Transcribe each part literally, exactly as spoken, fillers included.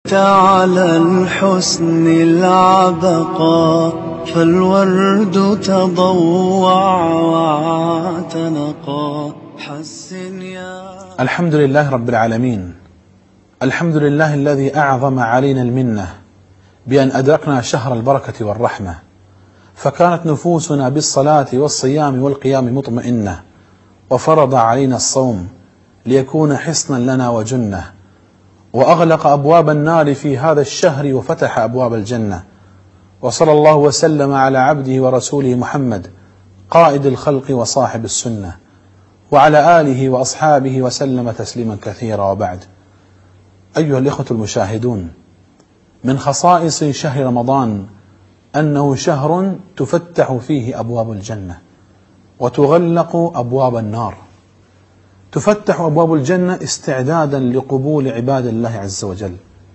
بكيت على الحسن العبقى فالورد تضوع واعتنقا. حسن يا الحمد لله رب العالمين. الحمد لله الذي أعظم علينا المنة بأن أدركنا شهر البركة والرحمة، فكانت نفوسنا بالصلاة والصيام والقيام مطمئنة، وفرض علينا الصوم ليكون حصنا لنا وجنة، وأغلق أبواب النار في هذا الشهر وفتح أبواب الجنة. وصلى الله وسلم على عبده ورسوله محمد قائد الخلق وصاحب السنة، وعلى آله وأصحابه وسلم تسليما كثيرا. وبعد، أيها الإخوة المشاهدون، من خصائص شهر رمضان أنه شهر تفتح فيه أبواب الجنة وتغلق أبواب النار. تفتح أبواب الجنة استعدادا لقبول عباد الله عز وجل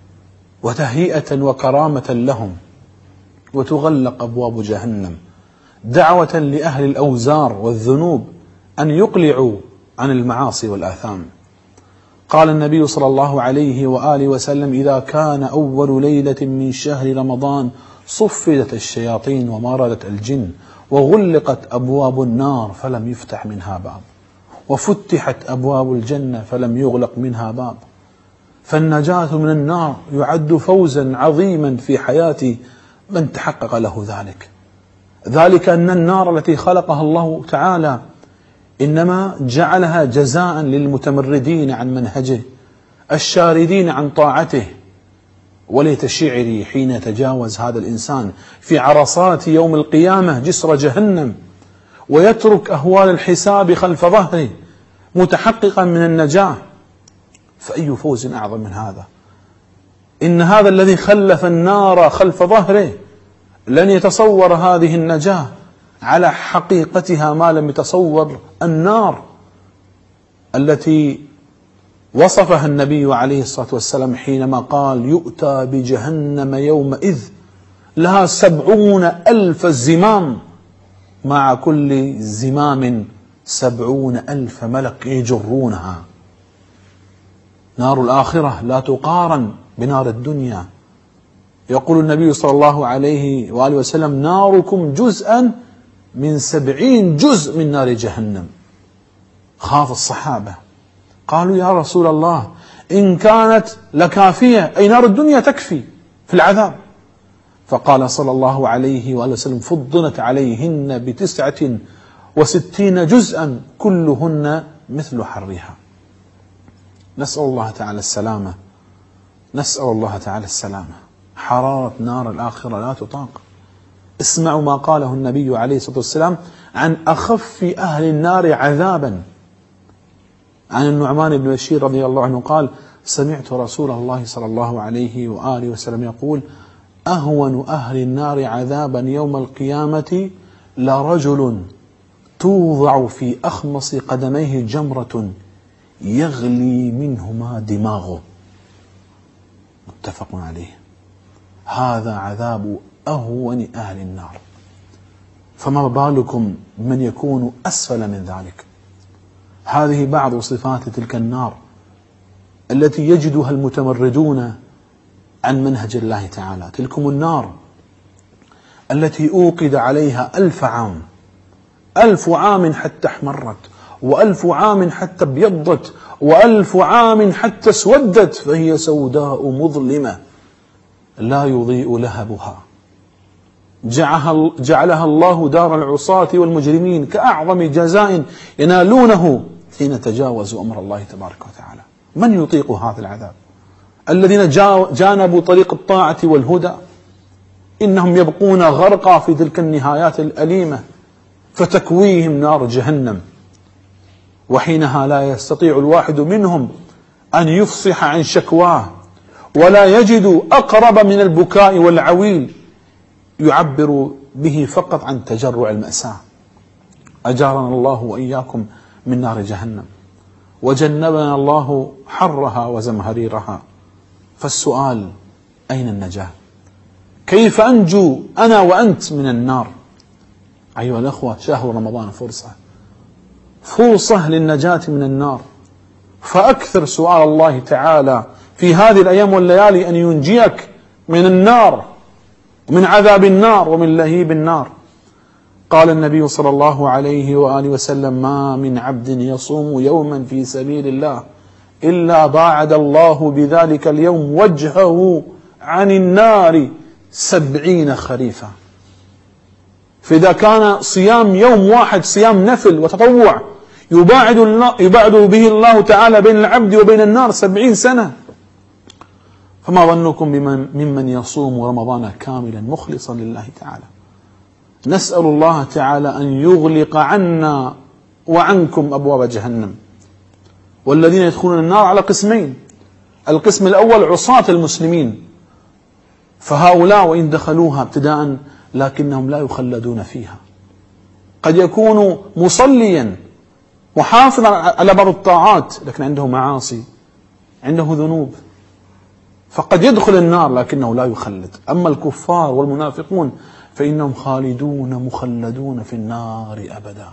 وتهيئة وكرامة لهم، وتغلق أبواب جهنم دعوة لأهل الأوزار والذنوب أن يقلعوا عن المعاصي والآثام. قال النبي صلى الله عليه وآله وسلم: إذا كان أول ليلة من شهر رمضان صفدت الشياطين ومردت الجن وغلقت أبواب النار فلم يفتح منها باب، وفتحت أبواب الجنة فلم يغلق منها باب. فالنجاة من النار يعد فوزا عظيما في حياة من تحقق له ذلك. ذلك أن النار التي خلقها الله تعالى إنما جعلها جزاء للمتمردين عن منهجه الشاردين عن طاعته. وليت شعري حين يتجاوز هذا الإنسان في عرصات يوم القيامة جسر جهنم ويترك أهوال الحساب خلف ظهره متحققا من النجاة، فأي فوز أعظم من هذا؟ إن هذا الذي خلف النار خلف ظهره لن يتصور هذه النجاة على حقيقتها ما لم يتصور النار التي وصفها النبي عليه الصلاة والسلام حينما قال: يؤتى بجهنم يومئذ لها سبعون ألف زمام، مع كل زمام سبعون ألف ملك يجرونها. نار الآخرة لا تقارن بنار الدنيا. يقول النبي صلى الله عليه وآله وسلم: ناركم جزءا من سبعين جزء من نار جهنم. خاف الصحابة، قالوا: يا رسول الله، إن كانت لكافية أي نار الدنيا تكفي في العذاب؟ فقال صلى الله عليه وآله وسلم: فضلت عليهن بتسعة وستين جزءا كلهن مثل حرها. نسأل الله تعالى السلامة، نسأل الله تعالى السلامة. حرارة نار الآخرة لا تطاق. اسمعوا ما قاله النبي عليه الصلاة والسلام عن أخف أهل النار عذابا. عن النعمان بن بشير رضي الله عنه قال: سمعت رسول الله صلى الله عليه وآله وسلم يقول: أهون أهل النار عذابا يوم القيامة لرجل توضع في أخمص قدميه جمرة يغلي منهما دماغه. متفق عليه. هذا عذاب أهون أهل النار، فما بالكم من يكون أسفل من ذلك؟ هذه بعض صفات تلك النار التي يجدها المتمردون عن منهج الله تعالى. تلكم النار التي أوقد عليها ألف عام، ألف عام حتى احمرت، وألف عام حتى ابيضت، وألف عام حتى اسودت، فهي سوداء مظلمة لا يضيء لهبها. جعلها الله دار العصاة والمجرمين كأعظم جزاء ينالونه حين تجاوزوا أمر الله تبارك وتعالى. من يطيق هذا العذاب؟ الذين جانبوا طريق الطاعة والهدى إنهم يبقون غرقا في تلك النهايات الأليمة فتكويهم نار جهنم، وحينها لا يستطيع الواحد منهم أن يفصح عن شكواه، ولا يجد أقرب من البكاء والعويل يعبر به فقط عن تجرع المأساة. أجارنا الله وإياكم من نار جهنم، وجنبنا الله حرها وزمهريرها. فالسؤال: أين النجاة؟ كيف أنجو أنا وأنت من النار؟ أيها الأخوة، شهر رمضان فرصة فرصة للنجاة من النار، فأكثر سؤال الله تعالى في هذه الأيام والليالي أن ينجيك من النار، من عذاب النار ومن لهيب النار. قال النبي صلى الله عليه وآله وسلم: ما من عبد يصوم يوما في سبيل الله إلا باعد الله بذلك اليوم وجهه عن النار سبعين خريفا. فإذا كان صيام يوم واحد صيام نفل وتطوع يباعد, الله يباعد به الله تعالى بين العبد وبين النار سبعين سنة، فما ظنكم بمن ممن يصوم رمضان كاملا مخلصا لله تعالى. نسأل الله تعالى أن يغلق عنا وعنكم أبواب جهنم. والذين يدخلون النار على قسمين: القسم الأول عصاة المسلمين، فهؤلاء وإن دخلوها ابتداء لكنهم لا يخلدون فيها. قد يكون مصليا وحافظا على بعض الطاعات لكن عنده معاصي، عنده ذنوب، فقد يدخل النار لكنه لا يخلد. أما الكفار والمنافقون فإنهم خالدون مخلدون في النار أبدا.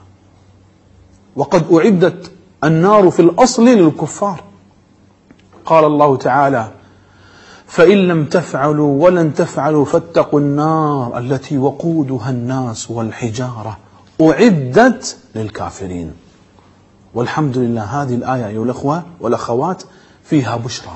وقد أعدت النار في الأصل للكفار. قال الله تعالى: فإن لم تفعلوا ولن تفعلوا فاتقوا النار التي وقودها الناس والحجارة أعدت للكافرين. والحمد لله هذه الآية أيها الأخوة والأخوات فيها بشرى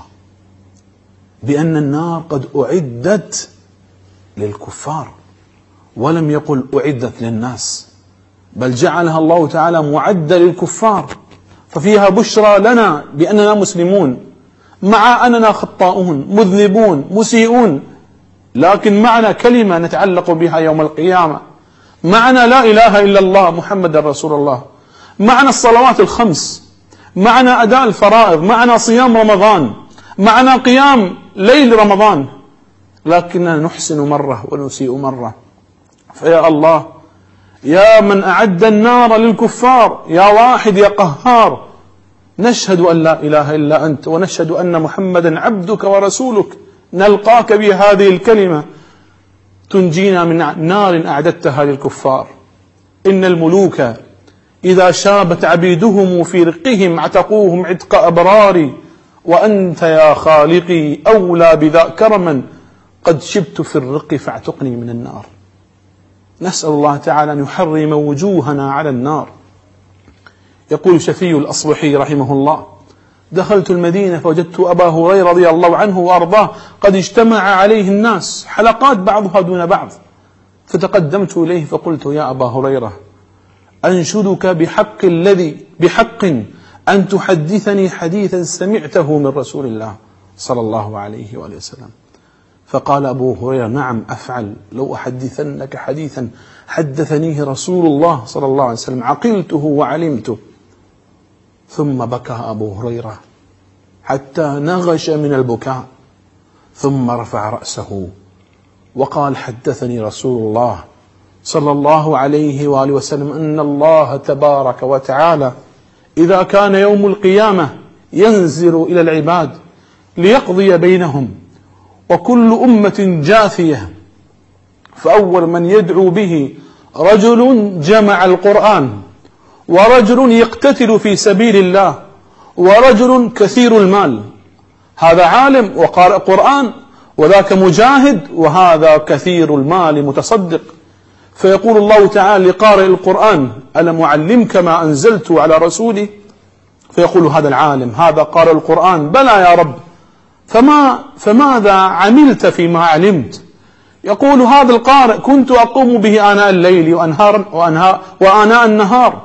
بأن النار قد أعدت للكفار، ولم يقل أعدت للناس، بل جعلها الله تعالى معدة للكفار. ففيها بشرى لنا بأننا مسلمون، مع أننا خطاؤون مذنبون مسيئون، لكن معنا كلمة نتعلق بها يوم القيامة، معنا لا إله إلا الله محمد رسول الله، معنا الصلوات الخمس، معنا أداء الفرائض، معنا صيام رمضان، معنا قيام ليل رمضان، لكننا نحسن مرة ونسيء مرة. فيا الله، يا من أعد النار للكفار، يا واحد يا قهار، نشهد أن لا إله إلا أنت، ونشهد أن محمدا عبدك ورسولك، نلقاك بهذه الكلمة تنجينا من نار أعددتها للكفار. إن الملوك إذا شابت عبيدهم في رقهم عتقوهم عتق أبرار، وأنت يا خالقي أولى بذا كرما، قد شبت في الرق فاعتقني من النار. نسأل الله تعالى أن يحرم وجوهنا على النار. يقول شفي الأصبحي رحمه الله: دخلت المدينة فوجدت أبا هريرة رضي الله عنه وأرضاه قد اجتمع عليه الناس حلقات بعضها دون بعض، فتقدمت إليه فقلت: يا أبا هريرة، أنشدك بحق الذي بحق أن تحدثني حديثا سمعته من رسول الله صلى الله عليه وآله وسلم. فقال أبو هريرة: نعم أفعل، لو أحدثنك حديثا حدثنيه رسول الله صلى الله عليه وسلم عقلته وعلمته. ثم بكى أبو هريرة حتى نغش من البكاء، ثم رفع رأسه وقال: حدثني رسول الله صلى الله عليه وآله وسلم أن الله تبارك وتعالى إذا كان يوم القيامة ينزل إلى العباد ليقضي بينهم، وكل أمة جاثية، فأول من يدعو به رجل جمع القرآن، ورجل يقتتل في سبيل الله، ورجل كثير المال. هذا عالم وقارئ قرآن، وذاك مجاهد، وهذا كثير المال متصدق. فيقول الله تعالى لقارئ القرآن: ألم أعلمك ما أنزلت على رسولي؟ فيقول هذا العالم هذا قارئ القرآن: بلى يا رب، فما فماذا عملت فيما علمت؟ يقول هذا القارئ: كنت أقوم به آناء الليل وأنهار وأنهار وآناء النهار.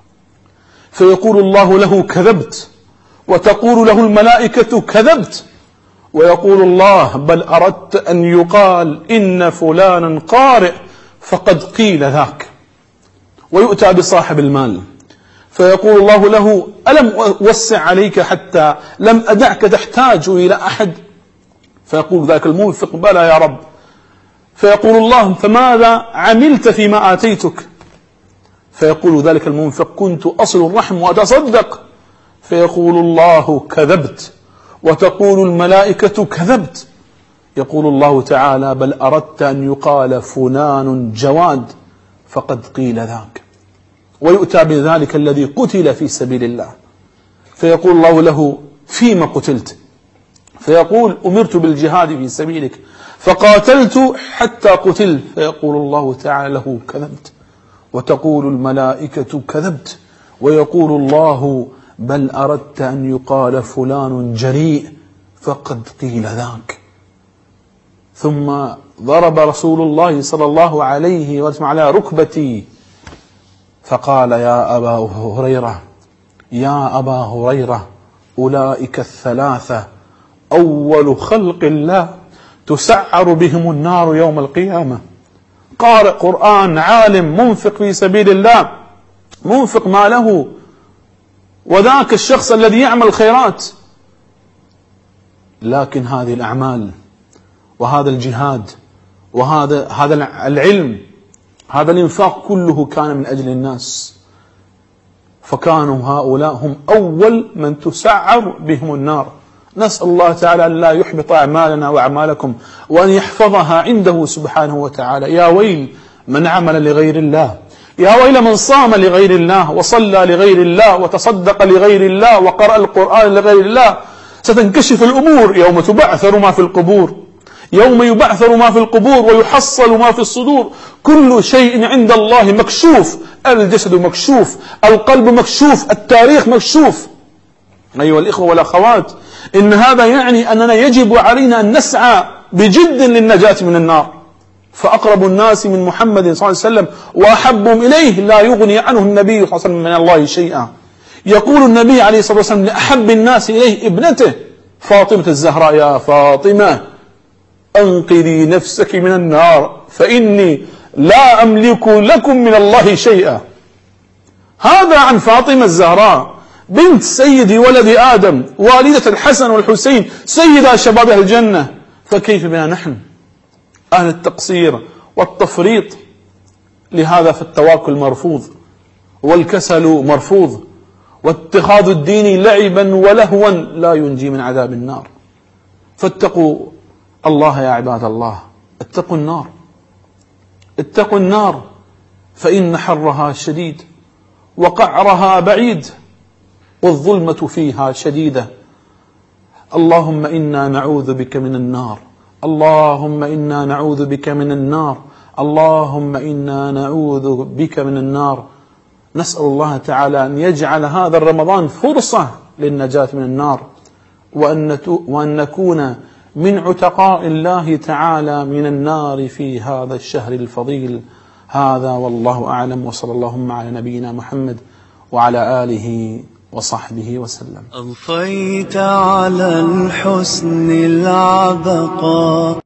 فيقول الله له: كذبت. وتقول له الملائكة: كذبت. ويقول الله: بل أردت أن يقال إن فلانا قارئ فقد قيل ذاك. ويؤتى بصاحب المال فيقول الله له: ألم أوسع عليك حتى لم أدعك تحتاج إلى أحد؟ فيقول ذاك المنفق: بلى يا رب. فيقول الله: فماذا عملت فيما آتيتك؟ فيقول ذلك المنفق: كنت أصل الرحم وأتصدق. فيقول الله: كذبت. وتقول الملائكة: كذبت. يقول الله تعالى: بل أردت أن يقال فلان جواد فقد قيل ذاك. ويؤتى بذلك الذي قتل في سبيل الله فيقول الله له: فيما قتلت؟ فيقول أمرت بالجهاد في سبيلك فقاتلت حتى قتلت، فيقول الله تعالى له كذبت، وتقول الملائكة كذبت، ويقول الله بل أردت أن يقال فلان جريء فقد قيل ذاك. ثم ضرب رسول الله صلى الله عليه وسلم على ركبتي فقال يا أبا هريرة يا أبا هريرة أولئك الثلاثة أول خلق الله تسعر بهم النار يوم القيامة: قارئ قرآن، عالم، منفق في سبيل الله، منفق ماله، وذاك الشخص الذي يعمل خيرات. لكن هذه الأعمال وهذا الجهاد وهذا هذا العلم، هذا الإنفاق كله كان من أجل الناس، فكانوا هؤلاء هم أول من تسعر بهم النار. نسأل الله تعالى أن لا يحبط أعمالنا وأعمالكم وأن يحفظها عنده سبحانه وتعالى. يا ويل من عمل لغير الله، يا ويل من صام لغير الله وصلى لغير الله وتصدق لغير الله وقرأ القرآن لغير الله. ستنكشف الأمور يوم تبعثر ما في القبور، يوم يبعثر ما في القبور ويحصل ما في الصدور. كل شيء عند الله مكشوف، الجسد مكشوف، القلب مكشوف، التاريخ مكشوف. أيها الإخوة والأخوات، إن هذا يعني أننا يجب علينا أن نسعى بجد للنجاة من النار. فأقرب الناس من محمد صلى الله عليه وسلم وأحبهم إليه لا يغني عنه النبي صلى الله عليه وسلم من الله شيئا. يقول النبي عليه الصلاة والسلام لأحب الناس إليه ابنته فاطمة الزهراء: يا فاطمة أنقذي نفسك من النار فإني لا أملك لكم من الله شيئا. هذا عن فاطمة الزهراء بنت سيد ولد آدم، والدة الحسن والحسين، سيدة شباب الجنة. فكيف بنا نحن أهل التقصير والتفريط؟ لهذا فالتواكل مرفوض، والكسل مرفوض، واتخاذ الدين لعبا ولهوا لا ينجي من عذاب النار. فاتقوا الله يا عباد الله، اتقوا النار، اتقوا النار، فإن حرها شديد وقعرها بعيد والظلمة فيها شديدة. اللهم إنا نعوذ بك من النار، اللهم إنا نعوذ بك من النار، اللهم إنا نعوذ بك من النار. نسأل الله تعالى أن يجعل هذا الرمضان فرصة للنجاة من النار، وأن نكون من عتقاء الله تعالى من النار في هذا الشهر الفضيل. هذا والله أعلم، وصلى اللهم على نبينا محمد وعلى آله وصحبه وسلم. أضفيت على الحسن العبقى